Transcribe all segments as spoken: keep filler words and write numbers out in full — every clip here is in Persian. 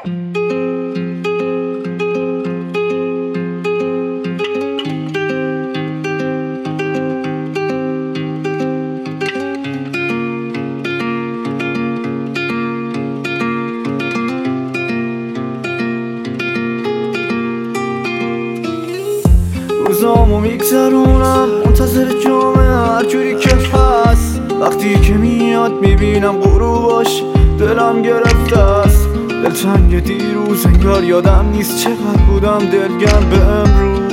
روزامو میگذرونم منتظر جامعه هر جوری که هست. وقتی که میاد میبینم غروباش دلم گرفته است. دلتنگ دیروز انگار یادم نیست چقدر بودم دلگرم به امروز.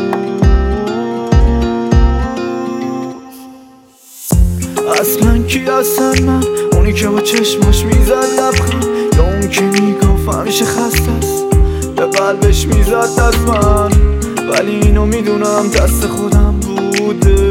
اصلا کی هستم من؟ اونی که با چشماش میزد لبخند، یا اون که میگفت همیشه خسته است به قلبش میزد دست من؟ ولی اینو میدونم دست خودم بوده.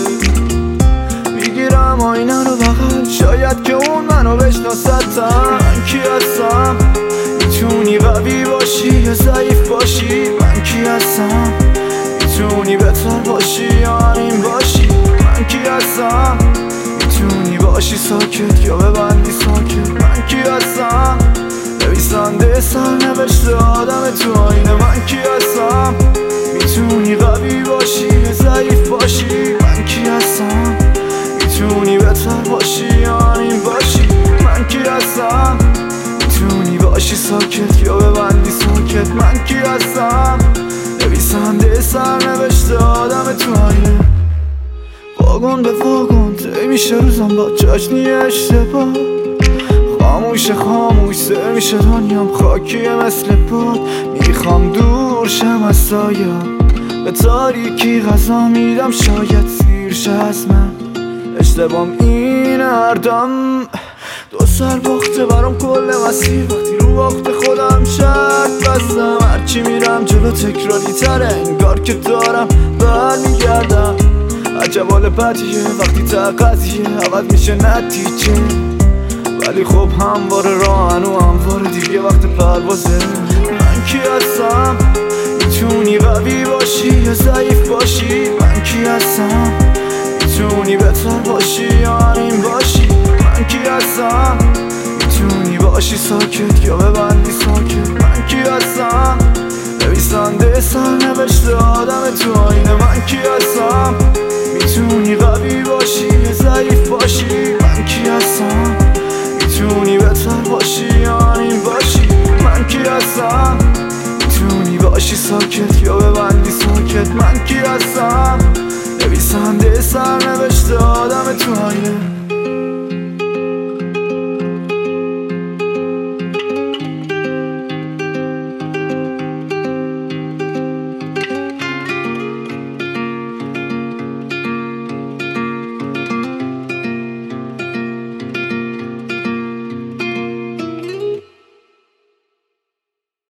میگیرم آینه رو بغل، شاید که اون منو بشناستم. من کی هستم؟ میتونی قوی باشی یا ضعیف باشی. من کی هستم؟ میتونی بهتر باشی یا همین باشی. من کی هستم؟ میتونی باشی ساکت یا ببندی ساکت. من کی هستم؟ نویسنده سرنوشت آدم تو آینه. من کی هستم؟ میتونی قوی باشی یا ضعیف باشی. من کی هستم؟ میتونی بهتر باشی یا همین باشی. من کی هستم؟ میتونی باشی ساکت یا ببندی ساکت. من کی هستم؟ نویسنده سرنوشت آدم تو آینه. واگن به واگن طی میشه روزم با جشنی اشتباه. خاموش خاموش سر میشه دنیام خاکیه مثل باد. میخوام دور شم از سایه، به تاریکی غذا میدم شاید سیرش از من. اشتبام این هر دم دو سر باخته برام کل مسیر. وقتی رو باخت خودم شرط بستم، هرچی میرم جلو تکراری تره انگار که دارم برمیگردم. عجب حال بدیه وقتی تا قضیه عوض میشه نتیجه. ولی خب همواره راهن و همواره دیگه وقت پروازه. من کی هستم؟ میتونی قوی باشی یا ضعیف باشی. من کی هستم؟ میتونی بهتر باشی یا همین باشی. من کی هستم؟ میتونی باشی ساکت یا ببندی ساکت. من کی هستم؟ نویسنده سرنوشت آدم تو آینه. من کی هستم؟ میتونی قوی باشی یا ضعیف باشی. من کی هستم؟ میتونی بهتر باشی یا همین باشی. من کی هستم؟ میتونی باشی ساکت یا ببندی ساکت. من کی هستم؟ نویسنده سرنوشت آدم تو آینه.